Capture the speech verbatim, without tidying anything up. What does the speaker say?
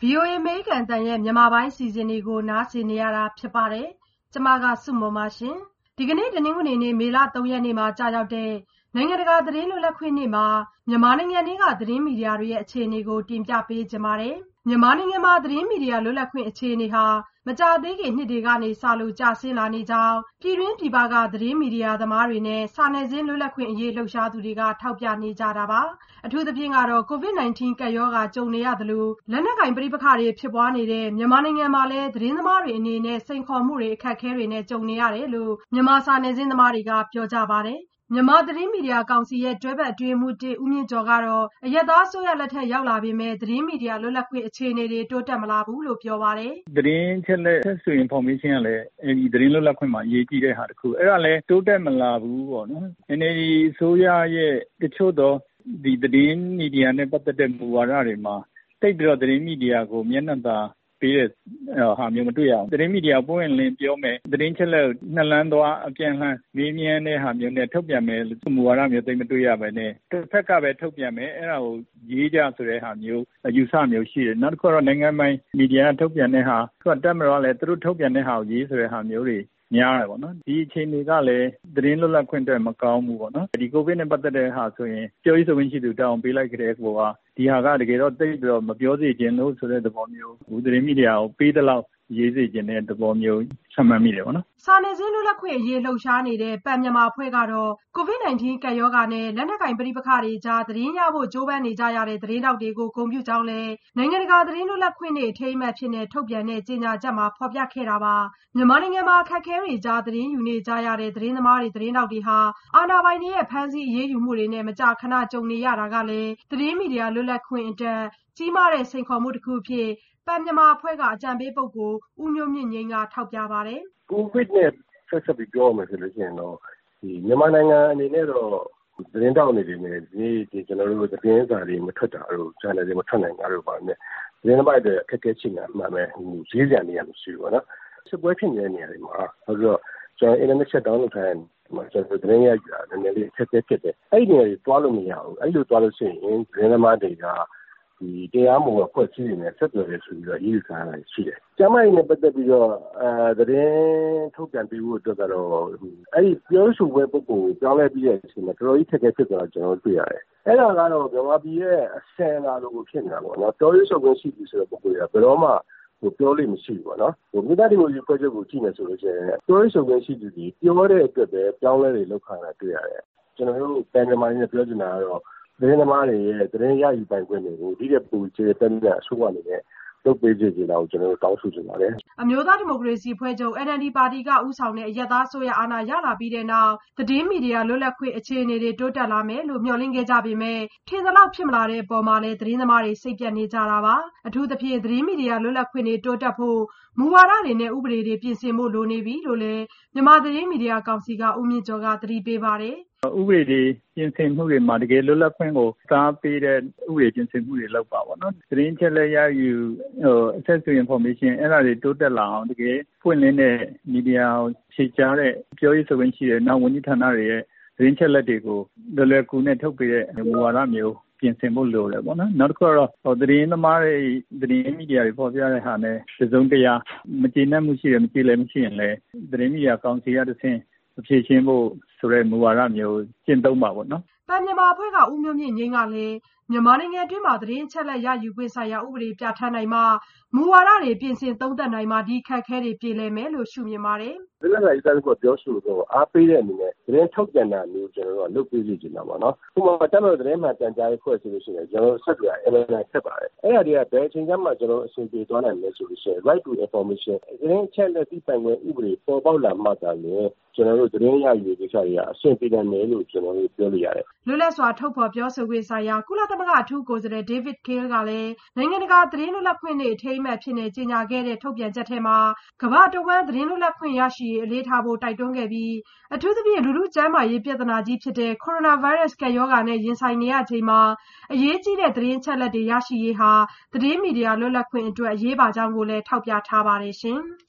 ဗွီအိုအေ အမေရိကန်အသံရဲ့မြန်မာပိုင်းအစီအစဉ်တွေကိုနားဆင်နေရတာဖြစ်ပါတယ်။ကျွန်မကစုမွန်ပါရှင်။ဒီကနေ့တနင်္ဂနွေနေ့မေလ၃ရက်နေ့မှာကြာရောက်တဲ့နိုင်ငံတကာသတင်းလွတ်လပ်ခွင့်နေ့မှာမြန်မာနိုင်ငံကသတင်းမီဒီယာတွေရဲ့အခြေအနေကိုတင်ပြပေးကြပါမယ်။မြန်မာနိုင်ငံမှာသတင်းမီဒီယာလွတ်လပ်ခွင့်အခြေအနေဟာမကြာသေးခင်နှစ်တွေကနေစလို့ကျဆင်းလာနေကြောင်းပြည်တွင်းပြည်ပကသတင်းမီဒီယာသမားတွေနဲ့စာနယ်ဇင်းလွတ်လပ်ခွင့်အရေးလှုပ်ရှားသူတွေကထောက်ပြနေကြတာပါ။အထူးသဖြင့်ကတော့ ကိုဗစ် ၁၉ ကပ်ရောဂါကြုံနေရသလိုလက်နက်ကိုင်ပဋိပက္ခတွေဖြစ်ပွားနေတဲ့မြန်မာနိုင်ငံမှာလည်းသတင်းသမားတွေအနေနဲ့စိန်ခေါ်မှုတွေအခက်အခဲတွေနဲ့ကြုံနေရတယ်လို့မြန်မာစာနယ်ဇင်းသမားတွေကပြောကြပါတယ်။မြန်မာသတင်းမီဒီယာကောင်စီရဲ့တွဲဖက်အတွင်းရေးမှူးဦးမြင့်ကျော်ကတော့အရပ်သားအစိုးရလက်ထက်ရောက်လာပေမဲ့သတင်းမီဒီယာလွတ်လပ်ခွင့်အခြေအနေတွေတိုးတက်မလာဘူးလို့ပြောပါတယ်။သတင်းချက်လက်ဆက်ဆို information ကလည်းအဲဒီသတင်းလွတ်လပ်ခွင့်မှာအရေးကြီးတဲ့ဟာတစ်ခုအဲ့ဒါလည်းတိုးတက်မလာဘူးပေါ့နော်။ နည်းနည်းဒီအစိုးရရဲ့တချို့သောဒီသတင်းမီဒီယာနဲ့ပတ်သက်တဲ့မူဝါဒတွေမှာတိတ်ပြီးတော့သတင်းမီဒီယာကိုမျက်နှာသာပေးတဲ့ဟာမျိုးမတွေ့ရအောင်သတင်းမီဒီယာပွင့်လင်းပြောမယ်သတင်းချက်လက်နှလန်းသွားအပြန်လှန်မေးမြန်းတဲ့ဟာမျိုးနဲ့ထုတ်ပြန်မယ်မူဝါဒမျိုးသိမတွေ့ရပါနဲ့တစ်ဖက်ကပဲထုတ်ပြန်မယ်အဲ့ဒါကိုရေးကြဆိုတဲ့ဟာမျိုးအယူဆမျိုးရှိတယ်နောက်တစ်ခုတော့နိုင်ငံပိုင်မီဒီယာထုတ်ပြန်တဲ့ဟာသူကတက်မတော့လဲသူတို့ထုတ်ပြန်တဲ့ဟာကိုရေးဆိုတဲ့ဟာမျိုးတွေများတယ်ပေါ့နော်ဒီအချိန်တွေကလည်းသတင်းလွတ်လပ်ခွင့်အတွက်မကောင်းဘူးပေါ့နော်ဒီကိုဗစ်နဲ့ပတ်သက်တဲ့ဟာဆိုရင်ပြောရေးဆိုခွင့်ရှိသူတောင်းပေးလိုက်ကြတဲ့ကောဒီဟာကတကယ်တော့တိတ်ပြီးတော့မပြောစေချင်လို့ဆိုတဲ့သဘောမျိုးဘူးသတင်းမီဒီယာကိုပေးတဲ့လောက်ရေးစေချင်တဲ့သဘောမျိုးဆမှတ်မိတယ်ပေါ့နော်စာနယ်ဇင်းလွတ်လပ်ခွင့်အရေးလှုပ်ရှားနေတဲ့ပန်မြန်မာအဖွဲ့ကတော့ကိုဗစ် ၁၉ ကပ်ရောဂါနဲ့လက်နက်ကိုင်ပဋိပက္ခတွေကြားသတင်းရဖို့ကြိုးပမ်းနေကြရတဲ့သတင်းတောက်တွေကိုဂုဏ်ပြုကြောင်းလည်းနိုင်ငံတကာသတင်းလွတ်လပ်ခွင့်နေ့အထိမ်းအမှတ်ဖြစ်နေထုတ်ပြန်တဲ့ကြေညာချက်မှာဖော်ပြခဲ့တာပါမြန်မာနိုင်ငံမှာအခက်အခဲတွေကြားသတင်းယူနေကြရတဲ့သတင်းသမားတွေသတင်းတောက်တွေဟာအာဏာပိုင်တွေရဲ့ဖမ်းဆီးအရေးယူမှုတွေနဲ့မကြာခဏကြုံနေရတာကလည်းသတင်းမီဒီယာလွတ်လပ်ခွင့်အတွက်ကြီးမားတဲ့စိန်ခေါ်မှုတစ်ခုဖြစ်ပန်မြန်မာအဖွဲ့ကအကြံပေးပုဂ္ဂိုလ်ဦးမျိုးမြင့်ငိမ့်ကထောက်ပြပါတယ်။ကိုဗစ်နဲ့ဆက်ဆက်ပြီးပြောမယ်ဆိုလို့ရှိရင်တော့ဒီမြန်မာနိုင်ငံအနေနဲ့တော့သတင်းတောက်နေတယ်နဲ့ဒီဒီကျွန်တော်တို့သတင်းစာတွေမထွက်တာတို့ channel တွေမထွက်နိုင်တာတို့ပါနဲ့သတင်းသမားတွေအခက်အခဲရှိနေတာမှန်ပဲရေးကြံနေရမရှိဘူးပေါ့နော်။စစ်ပွဲဖြစ်နေတဲ့နေရာတွေမှာဆိုတော့ကျွန်တော် internet shut down လုပ်ထားတဲ့မှာကျွန်တော်သတင်းရယူတာနည်းနည်းလေးအခက်အခဲဖြစ်တယ်။အဲ့ဒီနေရာတွေတွားလို့မရဘူး။အဲ့လိုတွားလို့ရှိရင်သတင်းသမားတွေကဒီတရားမဝင်ဖွဲ့စည်းနေဆက်သွယ်ရဆိုပြီးတော့ရေးယူထားတာရှိတယ်။ကျမကြီးနဲ့ပတ်သက်ပြီးတော့အဲသတင်းထုတ်ပြန်ပေးဖို့အတွက်ကတော့အဲ့ဒီပြောဆိုပွဲပုဂ္ဂိုလ်ကိုပြောင်းလဲပြီးတဲ့အချိန်မှာတော်တော်ကြီးထက်ခဲဖြစ်သွားတာကျွန်တော်တွေ့ရတယ်။အဲ့ဒါကတော့မြန်မာပြည်ရဲ့အစံလာလို့ဖြစ်နေတာပေါ့နော်။ပြောရေးဆိုခွင့်ရှိပြီဆိုတဲ့ပုဂ္ဂိုလ်ကဘယ်တော့မှဟိုပြောလို့မရှိဘူးပေါ့နော်။ဟိုမြေသားဒီမိုကရေစီဖွဲ့ချက်ကိုကြည့်နေဆိုလို့ရှိရင်ပြောရေးဆိုခွင့်ရှိသူတွေပြောတဲ့အတွက်ပဲပြောင်းလဲတွေလောက်ခါတာတွေ့ရတယ်။ကျွန်တော်တို့ပန်မြန်မာနဲ့ပြောချင်တာကတော့သတင်းသမားတွေရဲ့သတင်းရယူပိုင်ခွင့်တွေကိုဒီတဲ့ပူချေတဲ့နဲ့အဆိုးအနေနဲ့လုပ်ပေးကြတယ်လို့ကျွန်တော်တို့တောင်းဆိုချင်ပါတယ်။အမျိုးသားဒီမိုကရေစီအဖွဲ့ချုပ် N L D ပါတီကဦးဆောင်တဲ့အရပ်သားအစိုးရအာဏာရလာပြီးတဲ့နောက်သတင်းမီဒီယာလွတ်လပ်ခွင့်အခြေအနေတွေတိုးတက်လာမယ်လို့မျှော်လင့်ခဲ့ကြပေမဲ့ထင်သလောက်ဖြစ်မလာတဲ့အပေါ်မှာလည်းသတင်းသမားတွေစိတ်ပြတ်နေကြတာပါ။အထူးသဖြင့်သတင်းမီဒီယာလွတ်လပ်ခွင့်တွေတိုးတက်ဖို့မူဝါဒတွေနဲ့ဥပဒေတွေပြင်ဆင်ဖို့လိုနေပြီလို့လည်းမြန်မာသတင်းမီဒီယာကောင်စီကဦးမြင့်ကျော်ကသတိပေးပါတယ်။ဥပဒေတွေပြင်ဆင်မှုတွေမှာတကယ်လွတ်လပ်ခွင့်ကိုစားပေးတဲ့ဥပဒေပြင်ဆင်မှုတွေလုပ်ပါပေါ့နော်သတင်းချက်လက်ရယူဟို access to information အဲ့ဒါတွေတိုးတက်လာအောင်တကယ်ဖွင့်လင်းတဲ့မီဒီယာကိုဖြည့်ချတဲ့ပြောရေးဆိုခွင့်ရှိတဲ့နောက်ဝန်ကြီးဌာနတွေရဲ့သတင်းချက်လက်တွေကိုလွယ်လွယ်ကူနဲ့ထုတ်ပေးတဲ့မူဝါဒမျိုးပြင်ဆင်ဖို့လိုတယ်ပေါ့နော်နောက်တစ်ခုကတော့ဟိုသတင်းသမားတွေသတင်းမီဒီယာတွေပေါ်ပြတဲ့ဟာနဲ့စုံတရားမကျေနပ်မှုရှိတယ်မကျေလည်မှုရှိရင်လည်းသတင်းမီဒီယာကောင်စီရတဲ့ဆင်းဖြည့်ရှင်းဖို့ဆိုတဲ့မူဝါဒမျိုးကျင့်သုံးပါပေါ့နော်ပန်မြန်မာအဖွဲ့ကဦးမျိုးမြင့်ငိမ့်ကလည်းမြန်မာနိုင်ငံအတွင်းမှာသတင်းချက်လက်ရယူခွင့်ဆိုင်ရာဥပဒေပြဋ္ဌာန်းနိုင်မှမူဝါဒတွေပြင်ဆင်သုံးသပ်နိုင်မှဒီခက်ခဲတွေပြေလည်မယ်လို့ရှုမြင်ပါတယ်။ဒီလိုလိုက်တဲ့ကိုပြောဆိုတော့အားပေးတဲ့အနေနဲ့သတင်းထုတ်ပြန်တာမျိုးကျွန်တော်တို့လုပ်ပေးစီချင်တာပေါ့နော်။ဥပမာတက်လို့သတင်းမှန်တန်ကြားရေးဖွဲ့ဆိုလို့ရှိရင်ကျွန်တော်ဆက်ကြရအမှန်တန်ဆက်ပါတယ်။အဲ့ဒါတွေကဘယ်အချိန်မှကျွန်တော်အဆင်ပြေသွားနိုင်လဲဆိုလို့ရှိရင် right to information သတင်းချက်လက်သိပိုင်ခွင့်ဥပဒေပေါ်ပေါက်လာမှသာလေကျွန်တော်တို့သတင်းရယူကိစ္စတွေကအဆင်ပြေတယ်လို့ကျွန်တော်တို့ပြောလို့ရတယ်။လွတ်လပ်စွာထုတ်ဖော်ပြောဆိုခွင့်ဆိုင်ရာကုလသမဂ္ဂအထူးကိုယ်စားလှယ် David Kaye ကလည်းနိုင်ငံတကာသတင်းလွတ်လပ်ခွင့်နေ့အထိမ်းအမှတ်ဖြစ်နေကြေညာခဲ့တဲ့ထုတ်ပြန်ချက်ထဲမှာကမ္ဘာတဝန်းသတင်းလွတ်လပ်ခွင့်ရရှိရေးအလေးထားဖို့တိုက်တွန်းခဲ့ပြီးအထူးသဖြင့်လူထုကျန်းမာရေးပြဿနာကြီးဖြစ်တဲ့ကိုရိုနာဗိုင်းရပ်စ်ကပ်ရောဂါနဲ့ရင်ဆိုင်နေရချိန်မှာအရေးကြီးတဲ့သတင်းချက်လက်တွေရရှိရေးဟာသတင်းမီဒီယာလွတ်လပ်ခွင့်အတွက်အရေးပါကြောင်းကိုလည်းထောက်ပြထားပါတယ်ရှင်။